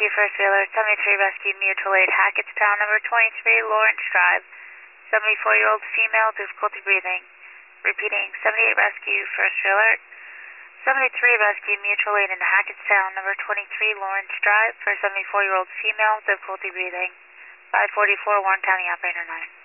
rescue first wheeler, 73 rescue mutual aid, Hackettstown, number 23, Lawrence Drive. 74-year-old female, difficulty breathing. Repeating, 78 rescue first wheeler, 73 rescue mutual aid in Hackettstown, number 23, Lawrence Drive, for 74-year-old female, difficulty breathing. 544, Warren County Operator 9.